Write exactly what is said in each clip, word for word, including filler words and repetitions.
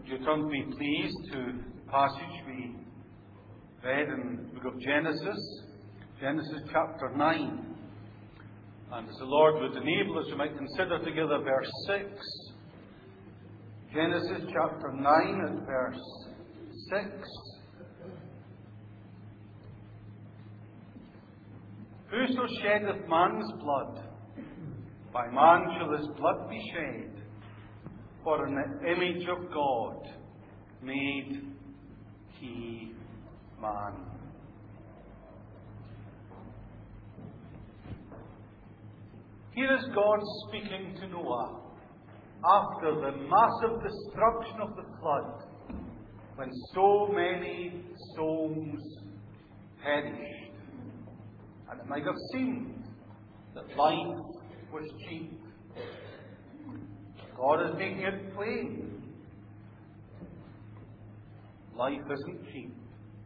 Would you turn to me, please, to the passage we read in the book of Genesis, Genesis chapter nine. And as the Lord would enable us, we might consider together verse six. Genesis chapter nine and verse six. Whoso sheddeth man's blood, by man shall his blood be shed, for in the image of God made he man. Here is God speaking to Noah after the massive destruction of the flood, when so many souls perished. And it might have seemed that life was cheap. God is making it plain. Life isn't cheap.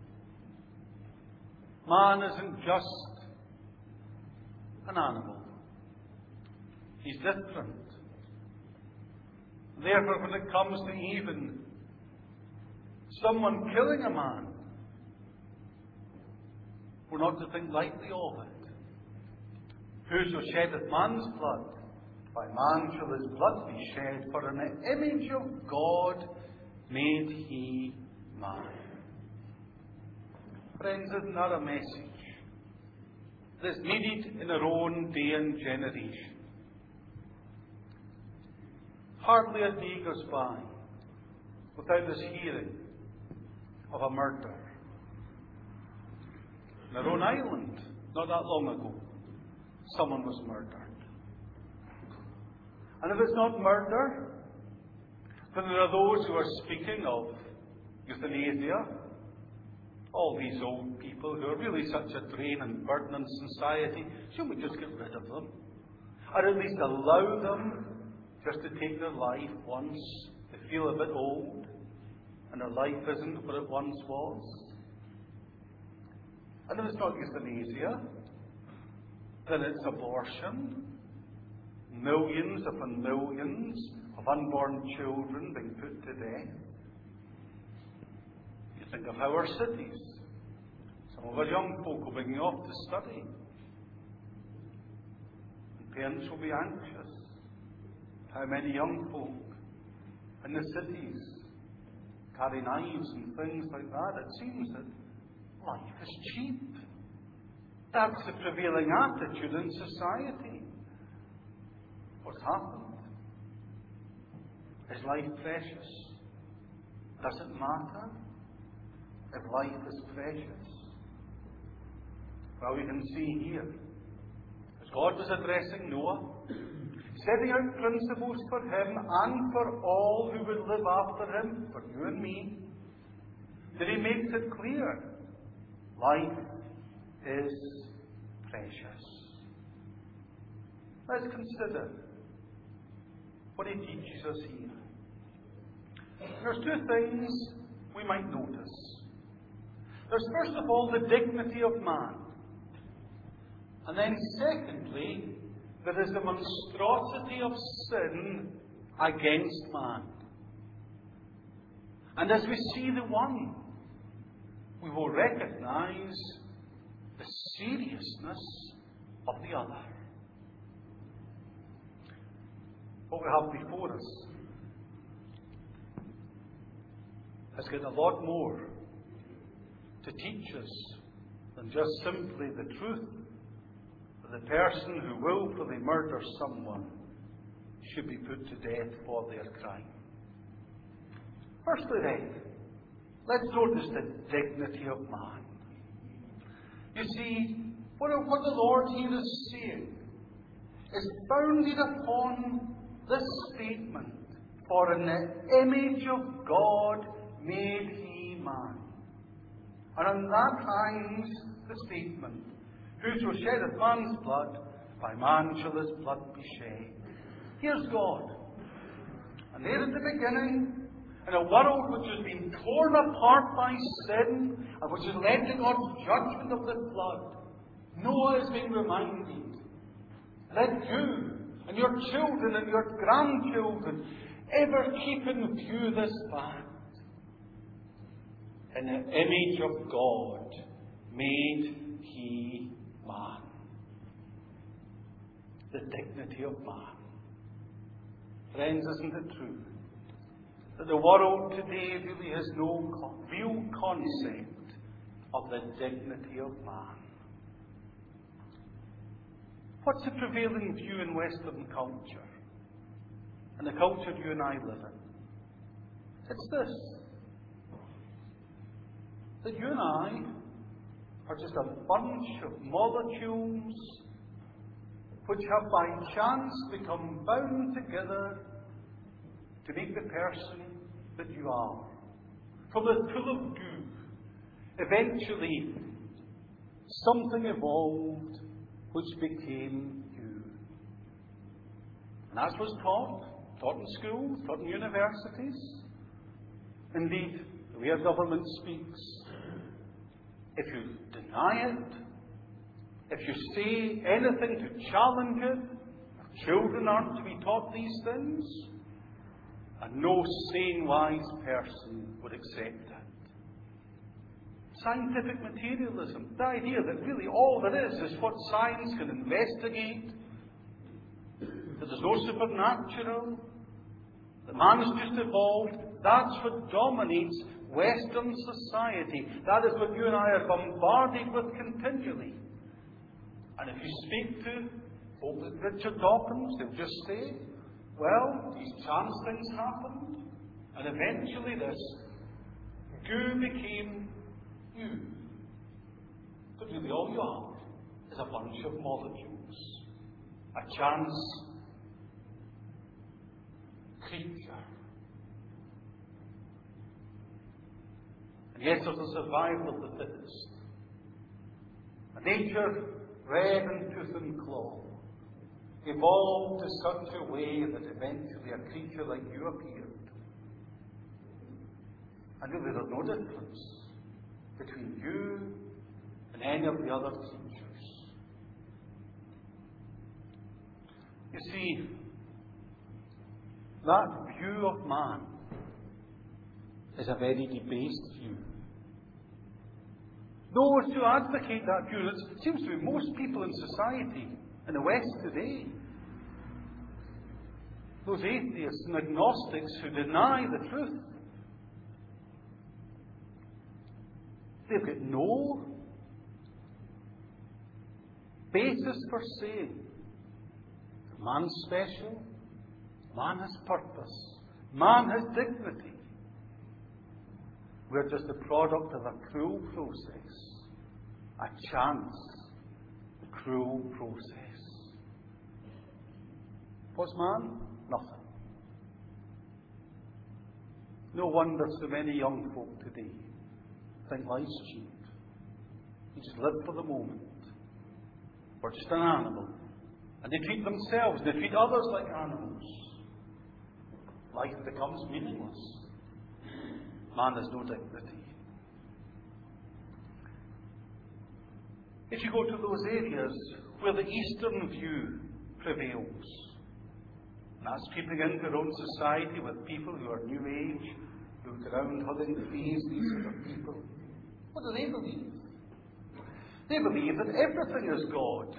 Man isn't just an animal. He's different. Therefore, when it comes to even someone killing a man, we're not to think lightly of it. Whoso sheddeth man's blood, by man shall his blood be shed, for in the image of God made he man. Friends, isn't that a message that's needed in our own day and generation? Hardly a day goes by without us hearing of a murder. In our own island, not that long ago, someone was murdered. And if it's not murder, then there are those who are speaking of euthanasia. All these old people who are really such a drain and burden on society, shouldn't we just get rid of them? Or at least allow them just to take their life once they feel a bit old and their life isn't what it once was? And if it's not euthanasia, then it's abortion. Millions upon millions of unborn children being put to death. You think of our cities. Some of our young folk will be going off to study. And parents will be anxious. How many young folk in the cities carry knives and things like that? It seems that life is cheap. That's the prevailing attitude in society. What's happened? Is life precious? Does it matter if life is precious? Well, we can see here, as God was addressing Noah, setting out principles for him and for all who would live after him, for you and me, that he makes it clear life is precious. Let's consider what he teaches us here. There's two things we might notice. There's first of all the dignity of man. And then secondly, there is the monstrosity of sin against man. And as we see the one, we will recognize the seriousness of the other. What we have before us has got a lot more to teach us than just simply the truth that the person who willfully murders someone should be put to death for their crime. Firstly then, let's notice the dignity of man. You see, what, what the Lord here is saying is founded upon this statement, for in the image of God made he man. And in that hangs the statement, whoso sheddeth man's blood, by man shall his blood be shed. Here's God. And there at the beginning, in a world which has been torn apart by sin, and which has led to God's judgment of the flood, Noah is being reminded, let you and your children and your grandchildren ever keep in view this fact. In the image of God made he man. The dignity of man. Friends, isn't it true that the world today really has no con- real concept of the dignity of man? What's the prevailing view in Western culture, and the culture you and I live in? It's this: that you and I are just a bunch of molecules which have by chance become bound together to make the person that you are. From the pool of goo, eventually something evolved which became you. And as was taught, taught in schools, taught in universities, indeed, the way our government speaks, if you deny it, if you say anything to challenge it, children aren't to be taught these things, and no sane, wise person would accept it. Scientific materialism, the idea that really all there is is what science can investigate, that there's no supernatural, that man has just evolved, that's what dominates Western society. That is what you and I are bombarded with continually. And if you speak to folk like Richard Dawkins, they'll just say, well, these chance things happened, and eventually this goo became you. But really all you are is a bunch of molecules, a chance creature. And yes, there's a survival of the fittest. A nature red in tooth and claw, evolved to such a way that eventually a creature like you appeared. And really there's no difference between you and any of the other creatures. You see, that view of man is a very debased view. Those who advocate that view, it seems to be most people in society in the West today, those atheists and agnostics who deny the truth, they've got no basis for saying man's special, man has purpose, man has dignity. We're just the product of a cruel process, a chance, cruel process. What's man? Nothing. No wonder so many young folk today think life's cheap. You just live for the moment. We're just an animal. And they treat themselves, they treat others like animals. Life becomes meaningless. Man has no dignity. If you go to those areas where the Eastern view prevails, and that's creeping into our own society with people who are New Age, who look around hugging trees, these sort of people, what do they believe? They believe that everything is God.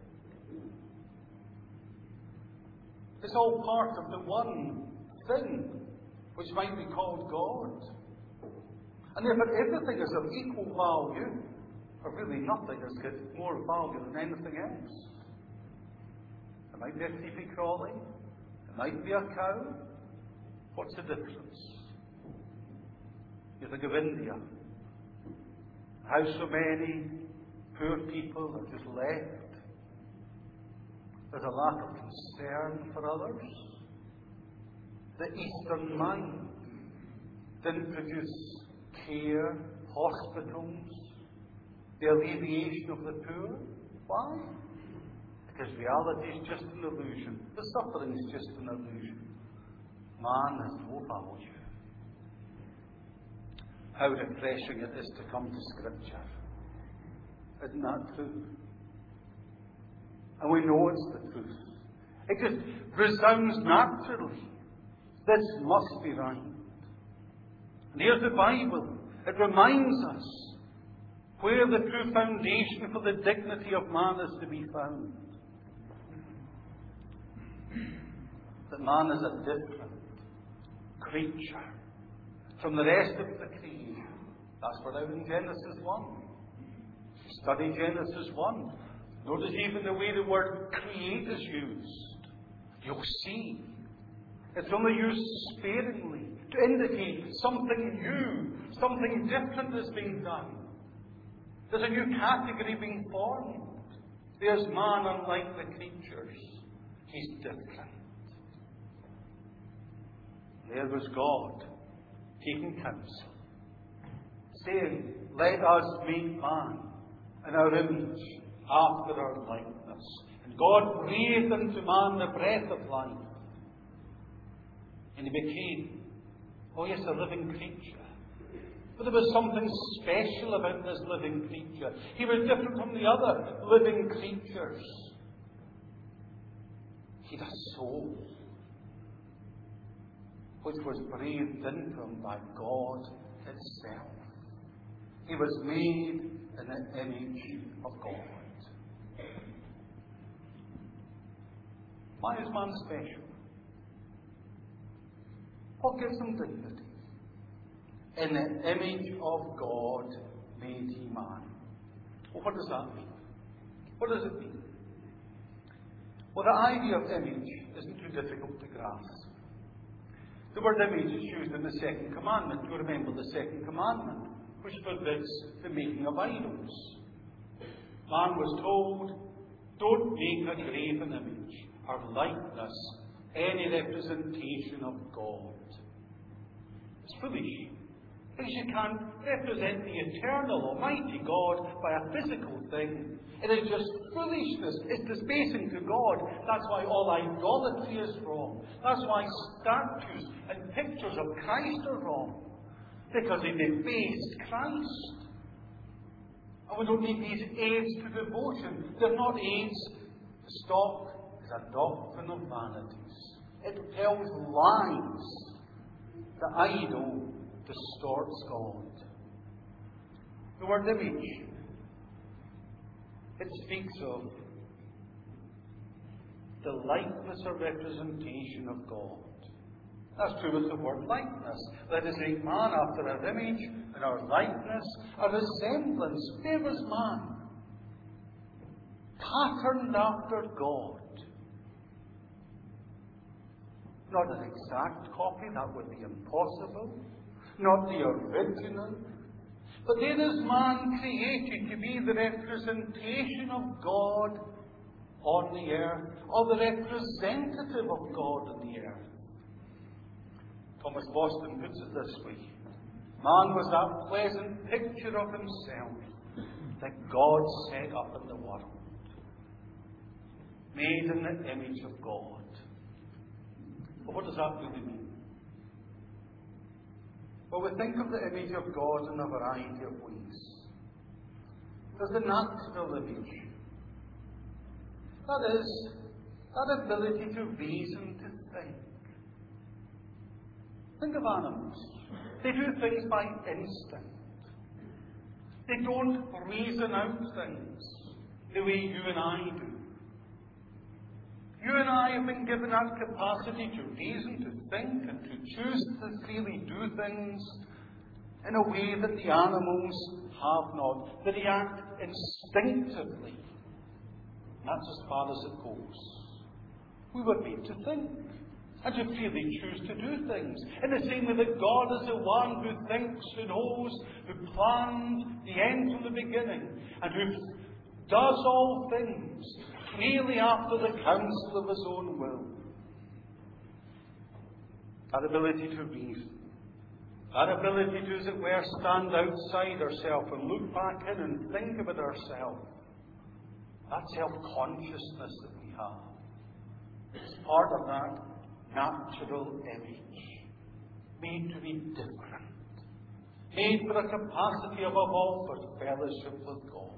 It's all part of the one thing which might be called God. And if everything is of equal value, or really nothing has got more value than anything else. It might be a creepy crawly, it might be a cow. What's the difference? You think of India, how so many poor people are just left. There's a lack of concern for others. The Eastern mind didn't produce care, hospitals, the alleviation of the poor. Why? Because reality is just an illusion. The suffering is just an illusion. Man has no value. How refreshing it is to come to Scripture. Isn't that true? And we know it's the truth. It just resounds naturally. This must be right. And here's the Bible. It reminds us where the true foundation for the dignity of man is to be found. That man is a different creature from the rest of the creation. That's what out in Genesis one. Study Genesis one. Notice even the way the word create is used. You'll see. It's only used sparingly to indicate something new, something different is being done. There's a new category being formed. There's man unlike the creatures. He's different. There was God taking counsel, saying, let us make man in our image, after our likeness. And God breathed into man the breath of life. And he became, oh yes, a living creature. But there was something special about this living creature. He was different from the other living creatures. He had a soul, which was breathed into him by God itself. He was made in the image of God. Why is man special? What gives him dignity? In the image of God made he man. Well, what does that mean? What does it mean? Well, the idea of image isn't too difficult to grasp. The word image is used in the second commandment. You remember the second commandment, which forbids the making of idols. Man was told, don't make a graven image or likeness, any representation of God. It's foolish. Because you can't represent the eternal, almighty God by a physical thing. It is just foolishness. It's debasing to God. That's why all idolatry is wrong. That's why statues and pictures of Christ are wrong. Because they debased Christ. And we don't need these aids to devotion. They're not aids. The stock is a doctrine of vanities. It tells lies. The idol distorts God. The word image, it speaks of the likeness or representation of God. That's true with the word likeness. Let us make man after our image and our likeness, a resemblance. There was man, patterned after God. Not an exact copy, that would be impossible. Not the original. But there is man created to be the representation of God on the earth, or the representative of God on the earth. Thomas Boston puts it this way. Man was that pleasant picture of himself that God set up in the world, made in the image of God. But what does that really mean? Well, we think of the image of God in a variety of ways. There's the natural image. That is, that ability to reason, to think. Think of animals. They do things by instinct. They don't reason out things the way you and I do. You and I have been given that capacity to reason, to think, and to choose to freely do things in a way that the animals have not. They react instinctively. And that's as far as it goes. We were made to think and to freely choose to do things. In the same way that God is the one who thinks, who knows, who planned the end from the beginning, and who does all things freely after the counsel of his own will. That ability to reason, that ability to, as it were, stand outside ourselves and look back in and think about ourselves, that self-consciousness that we have, is part of that natural image, made to be different, made for a capacity above all for fellowship with God.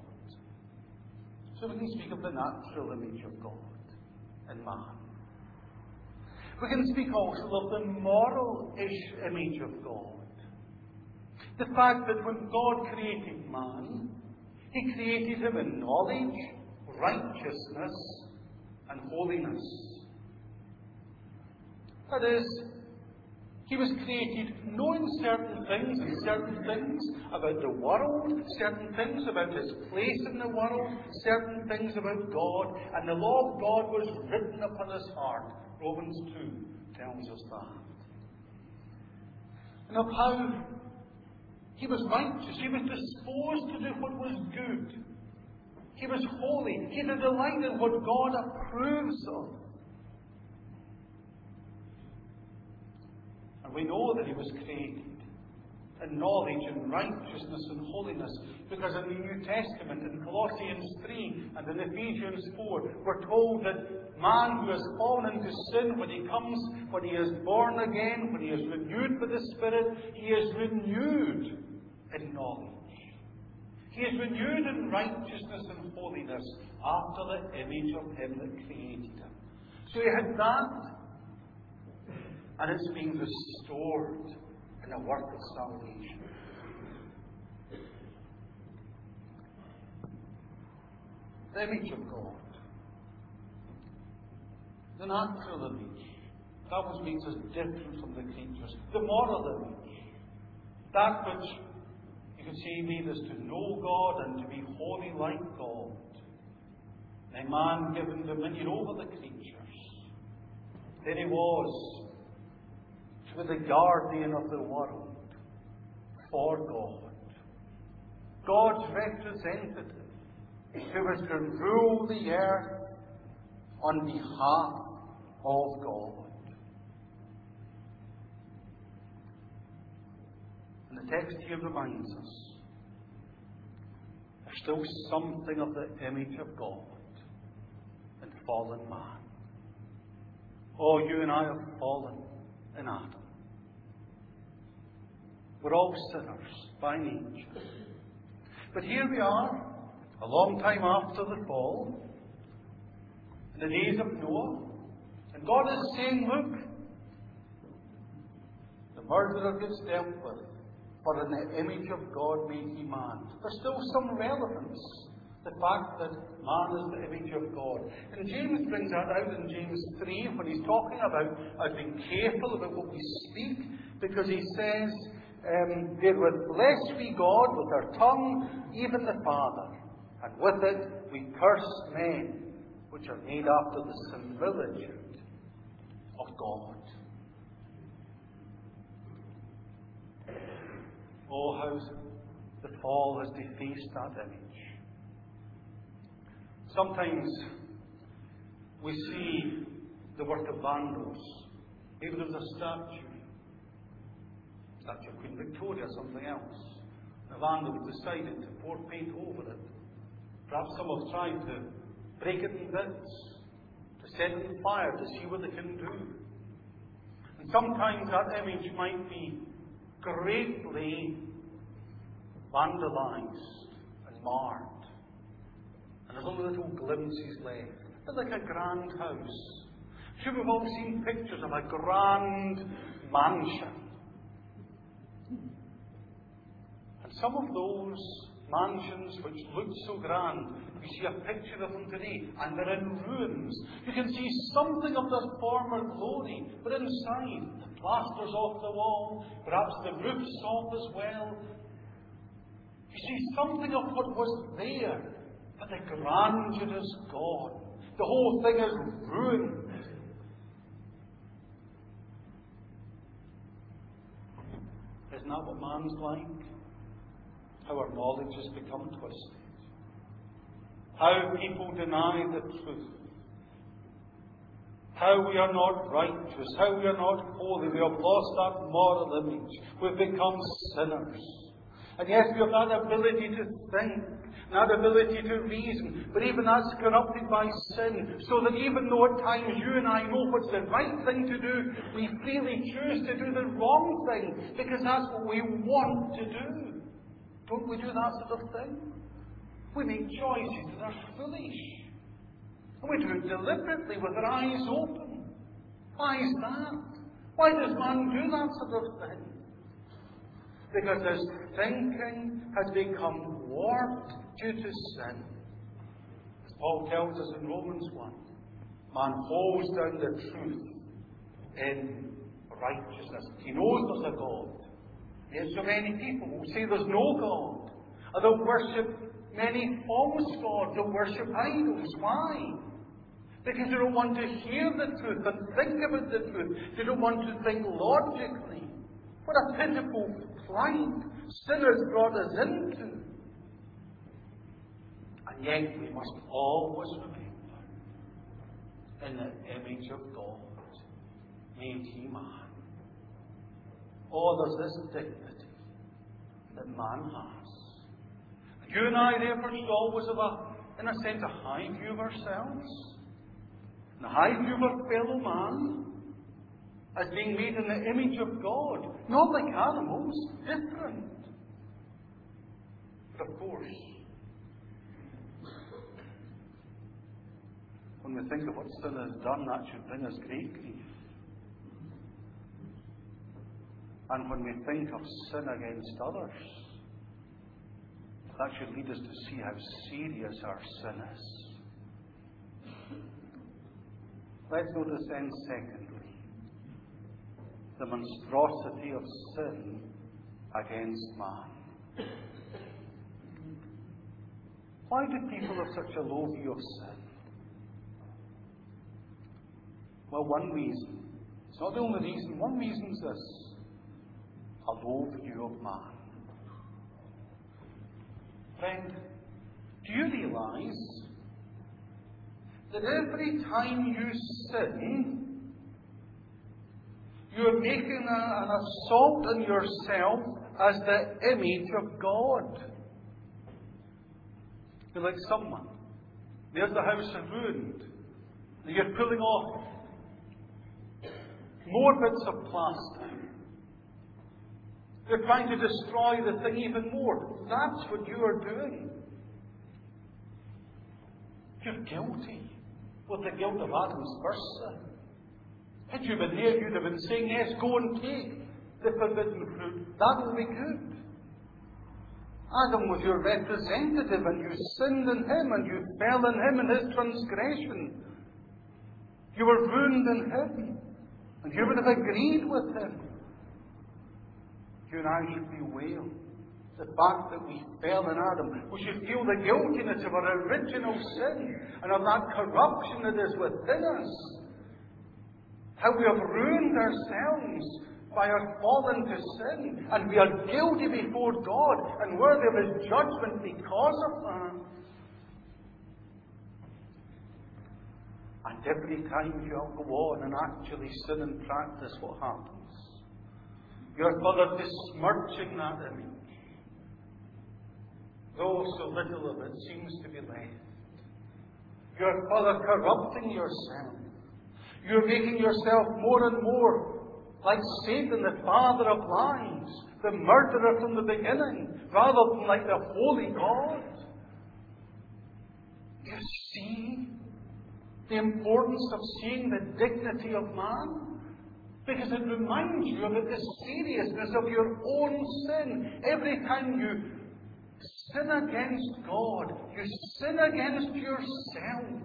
So we can speak of the natural image of God in man. We can speak also of the moral-ish image of God. The fact that when God created man, He created him in knowledge, righteousness, and holiness. That is, he was created knowing certain things and certain things about the world, certain things about his place in the world, certain things about God, and the law of God was written upon his heart. Romans two tells us that. And of how he was righteous, he was disposed to do what was good. He was holy. He had a delight in what God approves of. And we know that he was created in knowledge and righteousness and holiness, because in the New Testament, in Colossians three and in Ephesians four, we're told that man who has fallen into sin, when he comes, when he is born again, when he is renewed by the Spirit, he is renewed in knowledge. He is renewed in righteousness and holiness after the image of him that created him. So he had that, and it's being restored in the work of salvation. The image of God. The natural image. That which makes us different from the creatures. The moral image. That which you can say made us to know God and to be holy like God. A man given dominion over the creatures. There he was, to be the guardian of the world for God. God's representative, who was to rule the earth on behalf of God. And the text here reminds us there's still something of the image of God in fallen man. Oh, you and I have fallen in Adam. We're all sinners by nature. But here we are, a long time after the fall, in the days of Noah, and God is saying, look, the murderer gets dealt with, for in the image of God made he man. There's still some relevance, the fact that man is the image of God. And James brings that out in James three when he's talking about us being careful about what we speak, because he says, um, therewith bless we God with our tongue, even the Father, and with it we curse men, which are made after the similitude of God. Oh, how the fall has defaced that image. Sometimes we see the work of vandals. Maybe there's a statue, statue of Queen Victoria, something else. The vandals decided to pour paint over it. Perhaps some have tried to break it in bits, to set it on fire, to see what they can do. And sometimes that image might be greatly vandalized and marred. And there's only little glimpses left. It's like a grand house. Sure, we've all seen pictures of a grand mansion. And some of those mansions which look so grand, you see a picture of them today, and they're in ruins. You can see something of their former glory, but inside, the plaster's off the wall, perhaps the roof's off as well. You see something of what was there, but the grandeur is gone. The whole thing is ruined. Isn't that what man's like? How our knowledge has become twisted. How people deny the truth. How we are not righteous. How we are not holy. We have lost that moral image. We've become sinners. And yes, we have that ability to think, that ability to reason, but even that's corrupted by sin, so that even though at times you and I know what's the right thing to do, we freely choose to do the wrong thing, because that's what we want to do. Don't we do that sort of thing? We make choices that are foolish. And we do it deliberately with our eyes open. Why is that? Why does man do that sort of thing? Because his thinking has become warped due to sin. As Paul tells us in Romans one, man holds down the truth in righteousness. He knows there's a God. Yet so many people who say there's no God, or they'll worship many false gods, they'll worship idols. Why? Because they don't want to hear the truth and think about the truth. They don't want to think logically. What a pitiful plight sin has brought us into. And yet we must always remember, in the image of God made He man. Oh, there's this dignity that man has. You and I, therefore, should always have, a, in a sense, a high view of ourselves, and a high view of our fellow man, as being made in the image of God, not like animals, different. But of course, when we think of what sin has done, that should bring us great grief. And when we think of sin against others, that should lead us to see how serious our sin is. Let's notice then, secondly, the monstrosity of sin against man. Why do people have such a low view of sin? Well, one reason, it's not the only reason, one reason is this: a low view of man. Friend, do you realize that every time you sin, you are making a, an assault on yourself as the image of God? You're like someone. There's the house ruined, and you're pulling off more bits of plaster. You're trying to destroy the thing even more. That's what you are doing. You're guilty with the guilt of Adam's first sin. Had you been there, you'd have been saying, yes, go and take the forbidden fruit. That will be good. Adam was your representative, and you sinned in him, and you fell in him in his transgression. You were ruined in him, and you would have agreed with him. You and I should bewail the fact that we fell in Adam. We should feel the guiltiness of our original sin and of that corruption that is within us. How we have ruined ourselves by our fall into sin, and we are guilty before God and worthy of His judgment because of that. And every time you go on and actually sin in practice, what happens? You're further besmirching that image. Though so little of it seems to be left. You're further corrupting yourself. You're making yourself more and more like Satan, the father of lies, the murderer from the beginning, rather than like the holy God. You see the importance of seeing the dignity of man? Because it reminds you of the seriousness of your own sin. Every time you sin against God, you sin against yourself.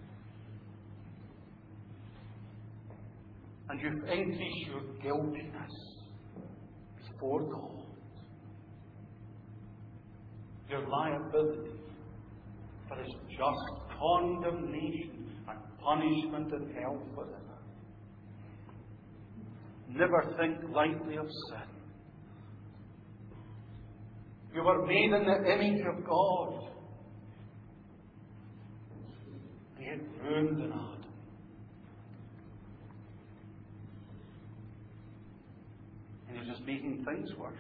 And you increase your guiltiness before God. Your liability for His just condemnation and punishment in hell forever. Never think lightly of sin. You were made in the image of God. He had ruined in Adam. And He's just making things worse.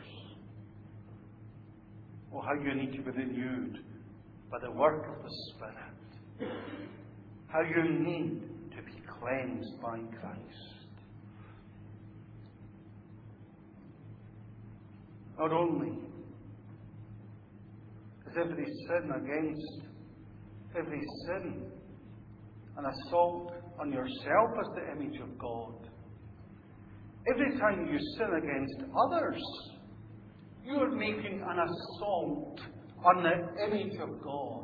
Oh, how you need to be renewed by the work of the Spirit. How you need to be cleansed by Christ. Not only is every sin against, every sin an assault on yourself as the image of God. Every time you sin against others, you are making an assault on the image of God.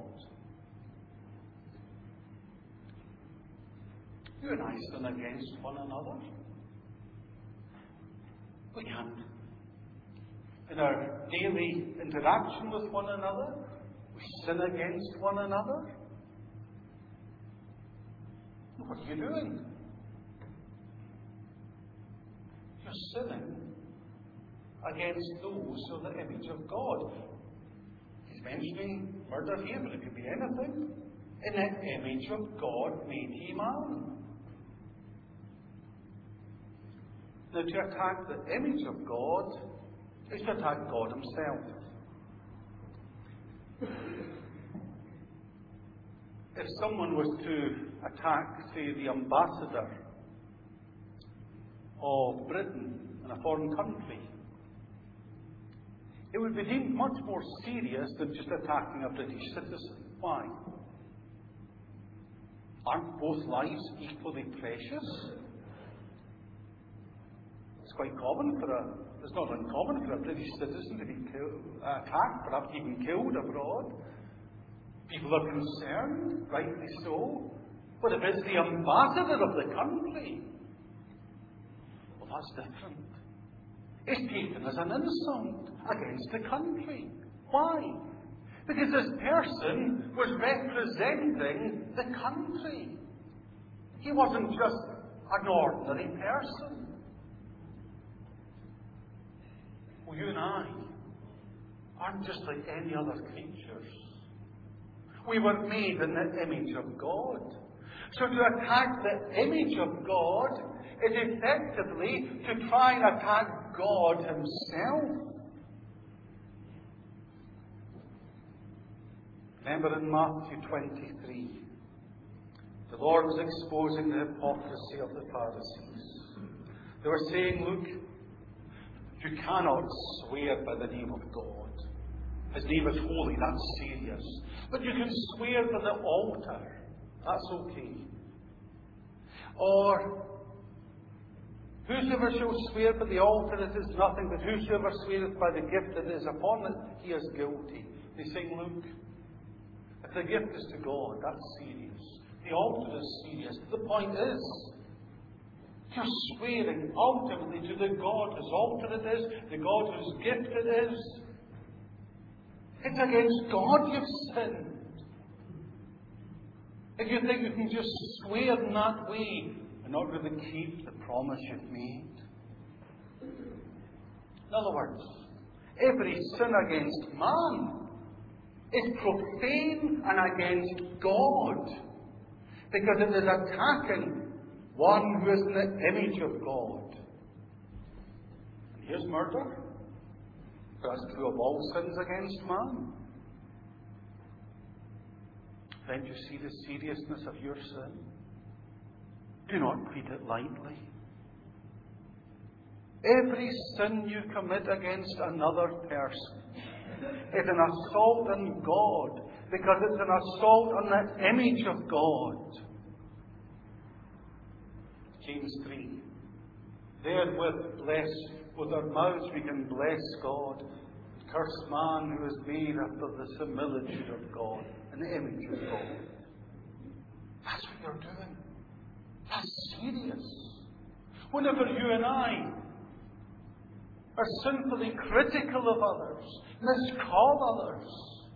You and I sin against one another. We can't. In our daily interaction with one another, we sin against one another. What are you doing? You're sinning against those who are the image of God. He's mentioning murder here, but it could be anything. In the image of God made he man. Now, to attack the image of God is to attack God himself. If someone was to attack, say, the ambassador of Britain in a foreign country, it would be deemed much more serious than just attacking a British citizen. Why? Aren't both lives equally precious? It's quite common for a, it's not uncommon for a British citizen to be killed, attacked, perhaps even killed abroad. People are concerned, rightly so. But if it's the ambassador of the country, well, that's different. It's taken as an insult against the country. Why? Because this person was representing the country. He wasn't just an ordinary person. Well, you and I aren't just like any other creatures. We were made in the image of God. So to attack the image of God is effectively to try and attack God himself. Remember in Matthew twenty-three, the Lord was exposing the hypocrisy of the Pharisees. They were saying, look, you cannot swear by the name of God. His name is holy, that's serious. But you can swear by the altar. That's okay. Or, whosoever shall swear by the altar, it is nothing, but whosoever sweareth by the gift that is upon it, he is guilty. They say, look, if the gift is to God, that's serious. The altar is serious. The point is, you're swearing ultimately to the God whose altar it is, the God whose gift it is. It's against God you've sinned. If you think you can just swear in that way and not really keep the promise you've made. In other words, every sin against man is profane and against God, because it is attacking one who is in the image of God. And here's murder. That's true of all sins against man. Then you see the seriousness of your sin. Do not treat it lightly. Every sin you commit against another person is an assault on God, because it's an assault on the image of God. James three. Therewith bless, with our mouths we can bless God, and curse man who is made after the similitude of God, an image of God. That's what you're doing. That's serious. Whenever you and I are sinfully critical of others, miscall others,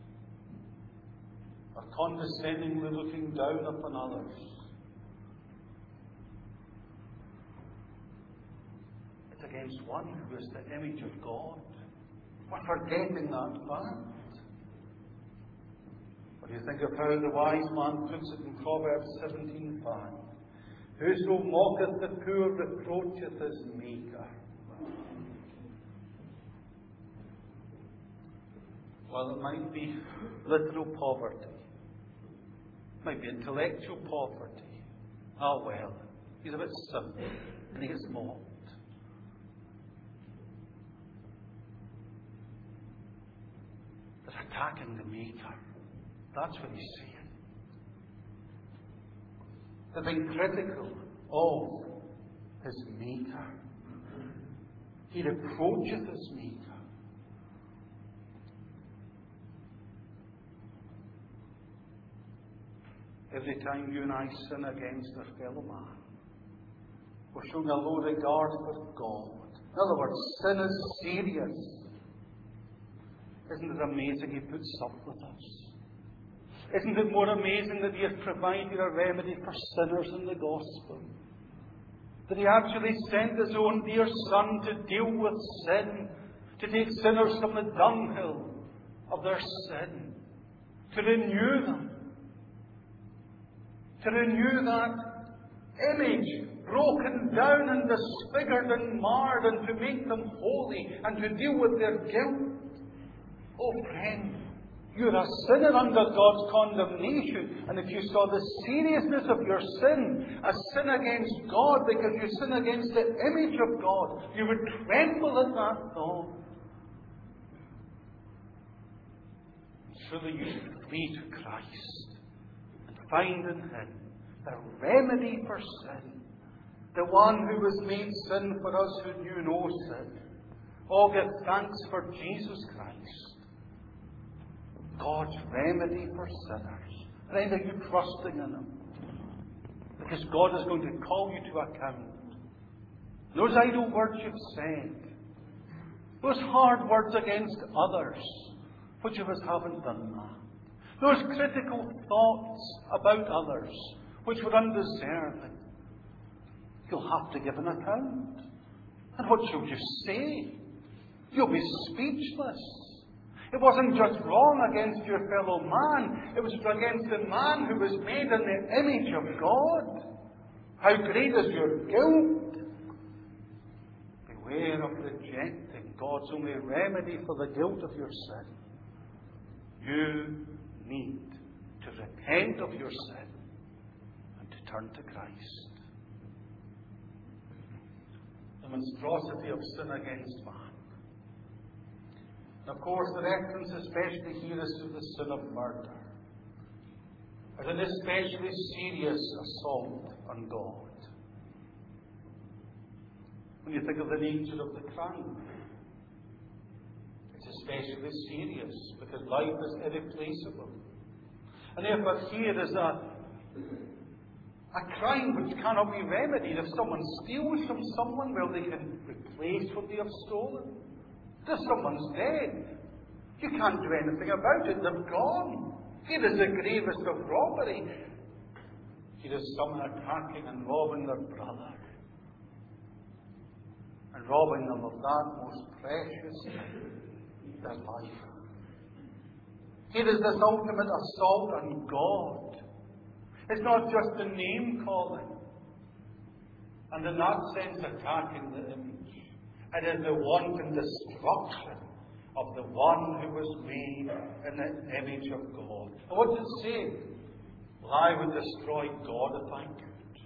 or condescendingly looking down upon others, it's against one who is the image of God. We're forgetting that fact. What do you think of how the wise man puts it in Proverbs seventeen five? Whoso mocketh the poor reproacheth his Maker. Well, it might be literal poverty. It might be intellectual poverty. Oh well, he's a bit simple and he gets mocked. But attacking the Maker, that's what he's saying. to be critical of his Maker. He reproacheth his Maker. Every time you and I sin against our fellow man, we're showing a low regard for God. In other words, sin is serious. Isn't it amazing He puts up with us? Isn't it more amazing that He has provided a remedy for sinners in the gospel? That He actually sent His own dear Son to deal with sin, to take sinners from the dunghill of their sin, to renew them, to renew that image broken down and disfigured and marred, and to make them holy and to deal with their guilt. Oh friend, you're a sinner under God's condemnation, and if you saw the seriousness of your sin, a sin against God because you sin against the image of God, you would tremble at that thought. Surely you should flee to Christ and find in Him the remedy for sin, the one who was made sin for us who knew no sin. Oh, give thanks for Jesus Christ, God's remedy for sinners. Friend, are you trusting in Him? Because God is going to call you to account. Those idle words you've said, those hard words against others, which of us haven't done that? Those critical thoughts about others, which were undeserving. You'll have to give an account. And what shall you say? You'll be speechless. It wasn't just wrong against your fellow man. It was against the man who was made in the image of God. How great is your guilt? Beware of rejecting God's only remedy for the guilt of your sin. You need to repent of your sin and to turn to Christ. The monstrosity of sin against man. Of course, the reference especially here is to the sin of murder, as an especially serious assault on God. When you think of the nature of the crime, it's especially serious because life is irreplaceable. And therefore here is a, a crime which cannot be remedied. If someone steals from someone, well, they can replace what they have stolen. If someone's dead, you can't do anything about it. They're gone. It is the gravest of robbery. It is someone attacking and robbing their brother, and robbing them of that most precious thing, their life. It is this ultimate assault on God. It's not just a name calling, and in that sense attacking the image. It is the wanton destruction of the one who was made in the image of God. And what does it say? Well, I would destroy God if I could.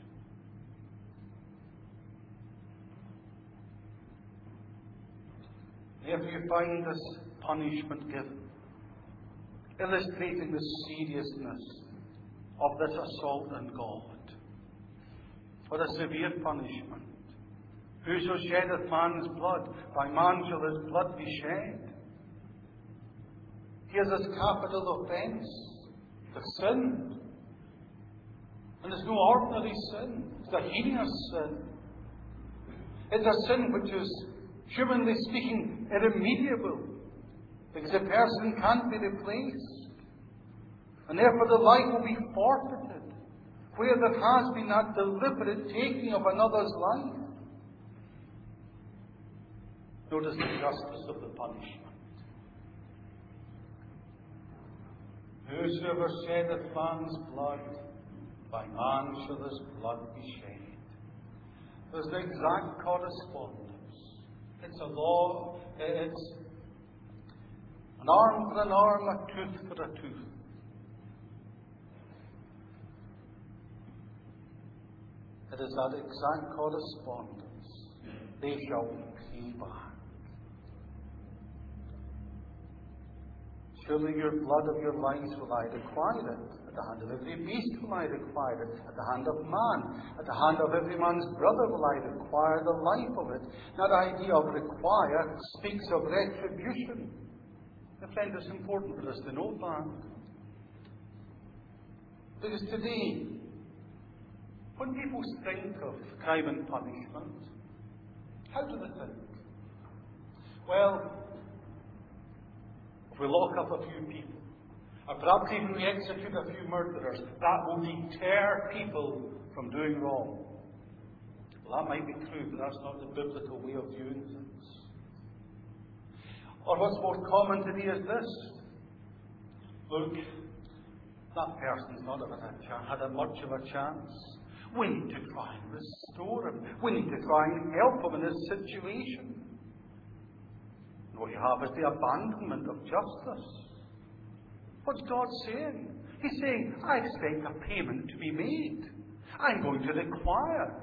Therefore you find this punishment given, illustrating the seriousness of this assault on God. For a severe punishment. Whoso sheddeth man's blood, by man shall his blood be shed. Here's this capital offence, the sin. And it's no ordinary sin. It's a heinous sin. It's a sin which is, humanly speaking, irremediable, because a person can't be replaced. And therefore the life will be forfeited, where there has been that deliberate taking of another's life. Notice the justice of the punishment. Whosoever sheddeth man's blood, by man shall his blood be shed. There's the exact correspondence. It's a law, it's an arm for an arm, a tooth for a tooth. It is that exact correspondence. They shall pay back. Surely your blood of your lives will I require it. At the hand of every beast will I require it. At the hand of man. At the hand of every man's brother will I require the life of it. That idea of require speaks of retribution. And friend, it's important for us to know that. Because today, when people think of crime and punishment, how do they think? Well, if we lock up a few people, or perhaps even we execute a few murderers, that will deter people from doing wrong. Well, that might be true, but that's not the biblical way of viewing things. Or what's more common today is this. Look, that person's not had a, ch- had a much of a chance. We need to try and restore him. We need to try and help him in his situation. And what you have is the abandonment of justice. What's God saying? He's saying, I expect a payment to be made. I'm going to require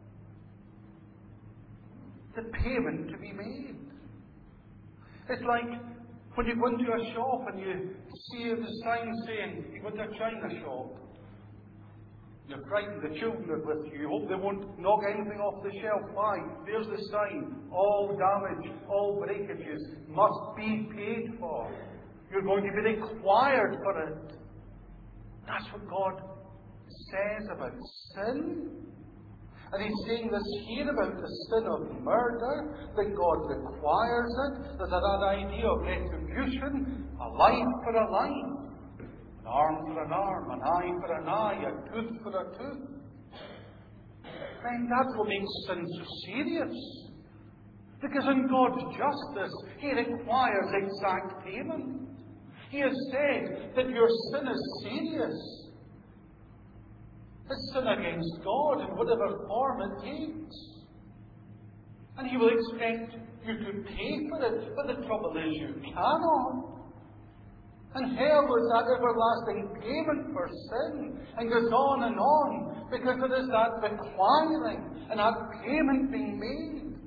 the payment to be made. It's like when you go into a shop and you see the sign saying, you go to a china shop. You're frightened, the children are with you. You hope they won't knock anything off the shelf. Why? There's the sign. All damage, all breakages must be paid for. You're going to be required for it. That's what God says about sin. And He's saying this here about the sin of murder, that God requires it. There's that idea of retribution, a life for a life. An arm for an arm, an eye for an eye, a tooth for a tooth. Friend, that's what makes sin so serious. Because in God's justice, He requires exact payment. He has said that your sin is serious. It's sin against God in whatever form it takes. And He will expect you to pay for it, but the trouble is you cannot. And hell is that everlasting payment for sin, and goes on and on, because it is that requiring and that payment being made.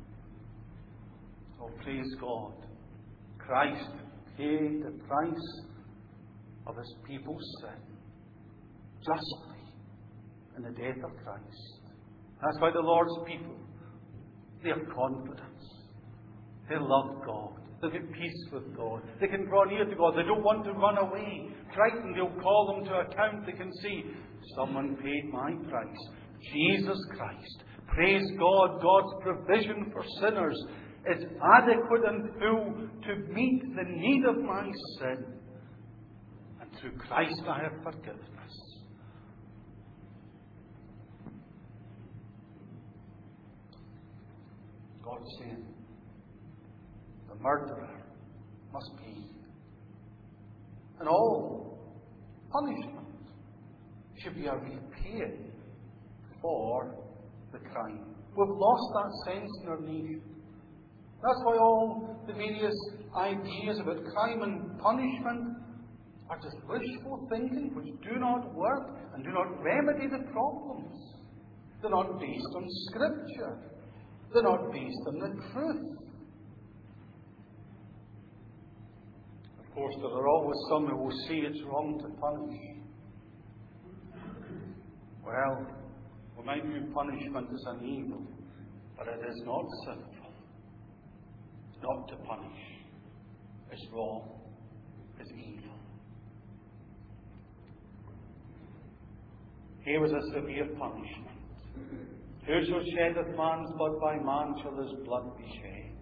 Oh, praise God. Christ paid the price of His people's sin, justly, in the death of Christ. That's why the Lord's people, they have confidence. They love God. They've got peace with God. They can draw near to God. They don't want to run away. Frightened, He'll call them to account. They can see, someone paid my price. Jesus Christ. Praise God. God's provision for sinners is adequate and full to meet the need of my sin. And through Christ I have forgiveness. God saying, the murderer must pay. And all punishment should be a repaying for the crime. We've lost that sense in our nation. That's why all the various ideas about crime and punishment are just wishful thinking which do not work and do not remedy the problems. They're not based on Scripture. They're not based on the truth. Of course, there are always some who will say it's wrong to punish. Well, we might view punishment as an evil, but it is not sinful. Not to punish is wrong, is evil. Here was a severe punishment. Whoso sheddeth man's blood, by man shall his blood be shed.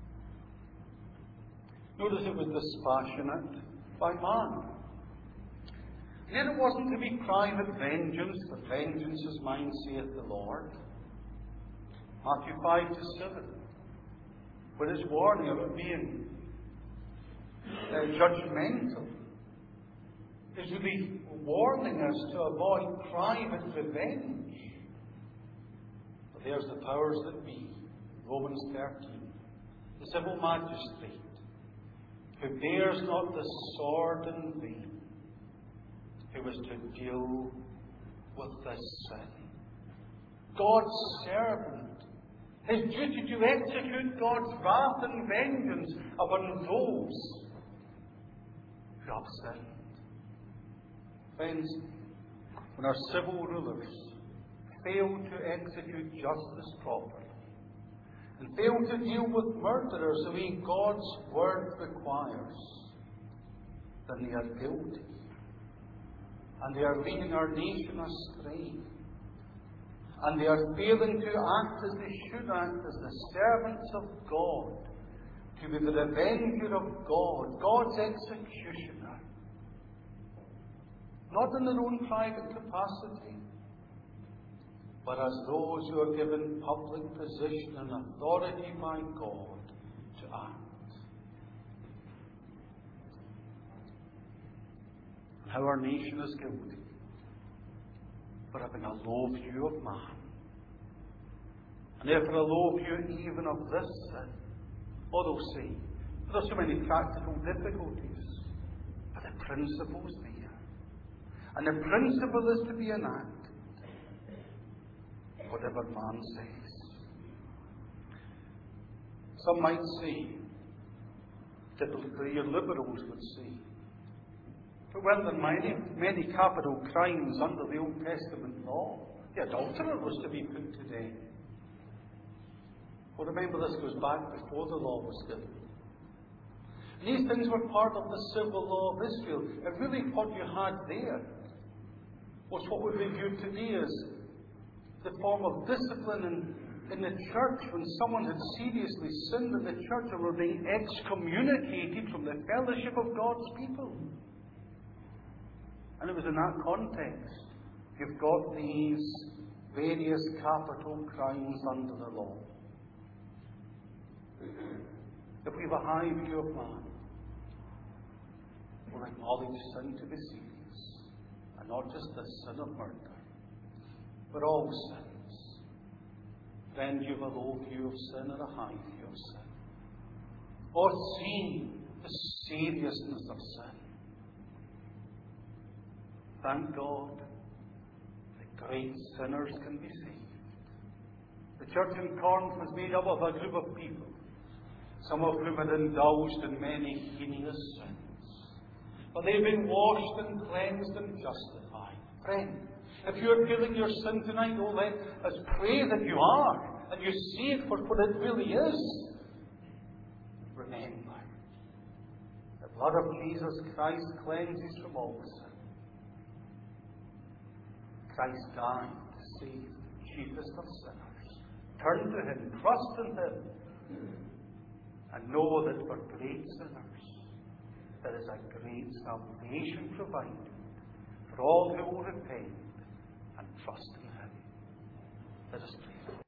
Notice it was dispassionate by man. Yet it wasn't to be private vengeance, for vengeance is mine, saith the Lord. Matthew five to seven. With his warning about being uh, judgmental, is really warning us to avoid private revenge. But there's the powers that be, Romans thirteen, the civil magistrate, who bears not the sword in vain, who is to deal with this sin. God's servant, his duty to execute God's wrath and vengeance upon those who have sinned. Friends, when our civil rulers fail to execute justice properly and fail to deal with murderers the way God's word requires, then they are guilty. And they are leading our nation astray. And they are failing to act as they should act as the servants of God, to be the revenger of God, God's executioner. Not in their own private capacity, but as those who are given public position and authority by God to act. How our nation is guilty for having a low view of man, and therefore a low view even of this sin. Oh, they'll say, there are so many practical difficulties, but the principle's there. And the principle is to be enacted, whatever man says. Some might say, typically your liberals would say, but weren't there many, many capital crimes under the Old Testament law? The adulterer was to be put to death. Well, remember, this goes back before the law was given. These things were part of the civil law of Israel. And really what you had there was what would be viewed today as the form of discipline in, in the church when someone had seriously sinned in the church and were being excommunicated from the fellowship of God's people. And it was in that context you've got these various capital crimes under the law. If we have a high view of man, we'll acknowledge sin to be serious, and not just the sin of murder, but all sins. Then you have a low view of sin and a high view of sin. Or see the seriousness of sin. Thank God that great sinners can be saved. The church in Corinth was made up of a group of people, some of whom had indulged in many heinous sins. But they've been washed and cleansed and justified. Friend, if you're feeling your sin tonight, oh, let us pray that you are, and you see it for what it really is. Remember, the blood of Jesus Christ cleanses from all sin. Christ died to save the chiefest of sinners. Turn to Him, trust in Him, and know that for great sinners there is a great salvation provided for all who will repent and trust in Him. Let us pray.